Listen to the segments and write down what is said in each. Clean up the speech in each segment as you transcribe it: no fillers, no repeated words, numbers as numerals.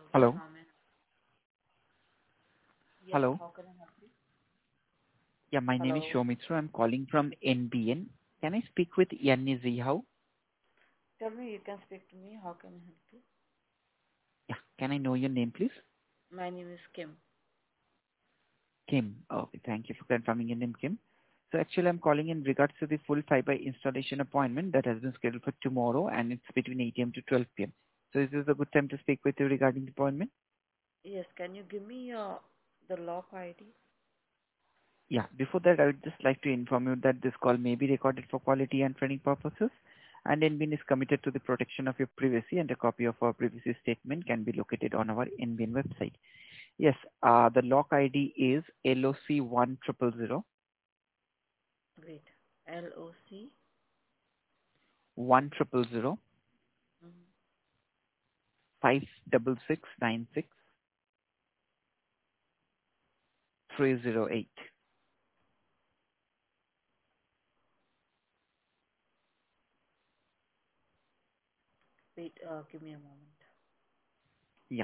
Yes, Hello. how may Yes, Hello. how can I help you? Yeah, my name is Hello. Shomitra. I'm calling from NBN. Can I speak with Yanni Zihao? Tell me, you can speak to me. How can I help you? Yeah. Can I know your name, please? My name is Kim. Kim. Okay. Thank you for confirming your name, Kim. So actually, I'm calling in regards to the full fiber installation appointment that has been scheduled for tomorrow, and it's between 8 a.m. to 12 p.m. So is this a good time to speak with you regarding the appointment? Yes, can you give me your the lock ID? Yeah. Before that, I would just like to inform you that this call may be recorded for quality and training purposes, and NBN is committed to the protection of your privacy, and a copy of our privacy statement can be located on our NBN website. Yes, the lock ID is LOC 1000 Wait, LOC. 1000 Mm-hmm. 308. Wait, give me a moment. Yeah.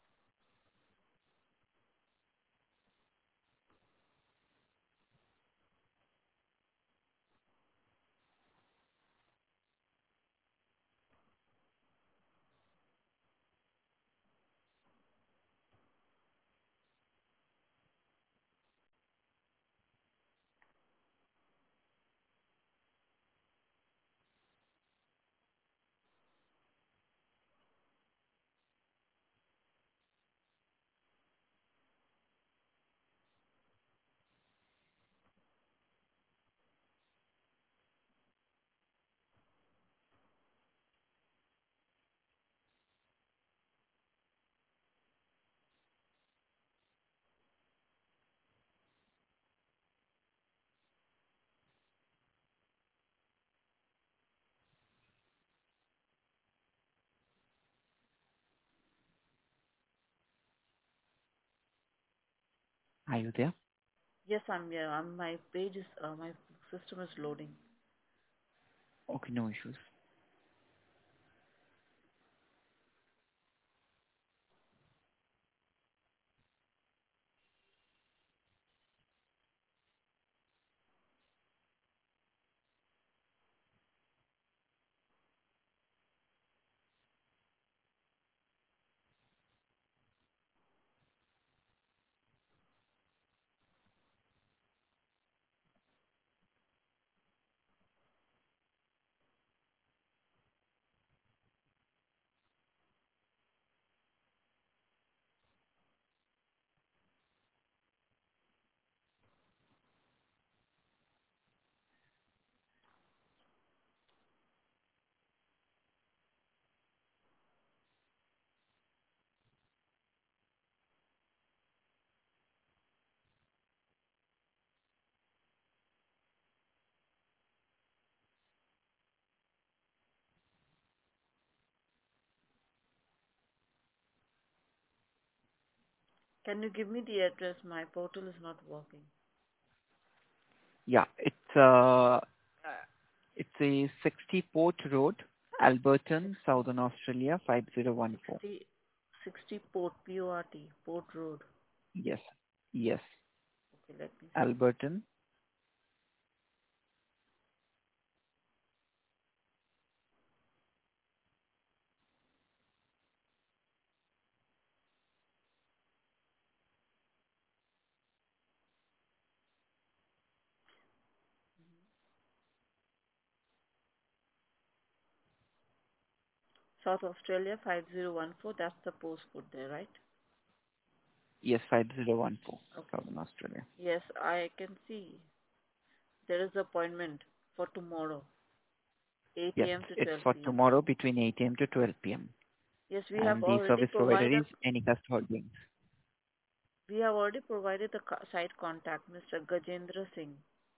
Are you there? Yes, I'm here. My page is my system is loading. Okay, no issues. Can you give me the address? My portal is not working. Yeah, it's a 60 Port Road, Six, Alberton, Southern Australia, 5014. 60 Port, P-O-R-T, Port Road. Yes. Yes. Okay, let me see. Alberton. South Australia 5014. That's the postcode there, right? Yes, 5014, Okay. Southern Australia. Yes, I can see. There is appointment for tomorrow, Yes, 8 a.m. to it's 12 for p.m. tomorrow between 8 a.m. to 12 p.m. Yes, And the service provider is Anycast Holdings. we have already provided the site contact, Mr. Gajendra Singh.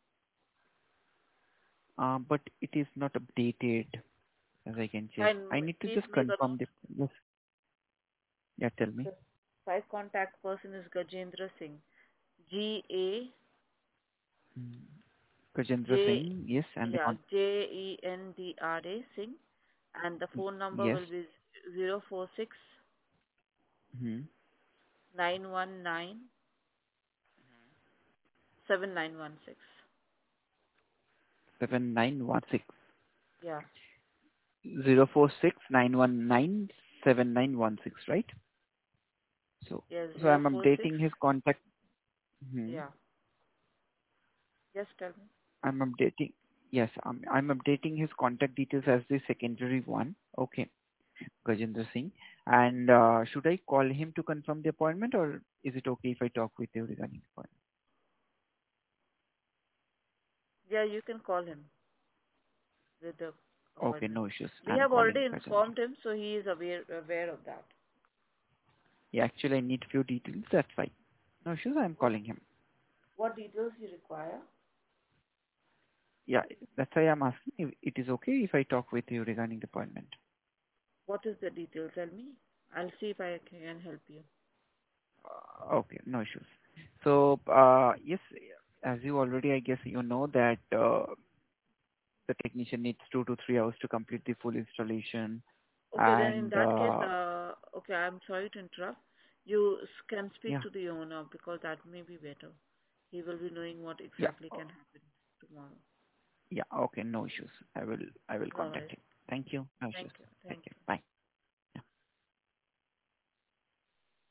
But it is not updated, as I can check. Fine, I need to please just make a confirm note. this. Yes. Yeah, tell me. The site contact person is Gajendra Singh. G A Hmm. Gajendra J Singh, yes, and the yeah Jendra Singh, and the phone number yes, will be 046 Hmm. 919 7916. 7916. Yeah. 046 919 7916, right? So, Yes, so zero I'm four six. updating his contact. Hmm. Yeah. Yes, tell me. I'm updating. Yes, I'm updating his contact details as the secondary one. Okay, Gajendra Singh. And should I call him to confirm the appointment, or is it okay if I talk with you regarding the appointment? Yeah, you can call him with the Okay, appointment. no issues. We I'm have calling already Gajendra. informed him, so he is aware of that. Yeah, actually, I need few details. That's fine. No issues. I'm What calling him. what details you require? Yeah, that's why I'm asking if it is okay if I talk with you regarding the appointment. What is the detail? Tell me. I'll see if I can help you. Okay, no issues. So, yes, as you already, I guess you know that the technician needs 2 to 3 hours to complete the full installation. Okay, then in And that case, okay, I'm sorry to interrupt. You can speak yeah, to the owner because that may be better. He will be knowing what yeah, exactly can happen tomorrow. yeah. Okay, no issues. I will No contact worries. him. Thank you. No issues. Thank you. Thank Thank you. you. Bye.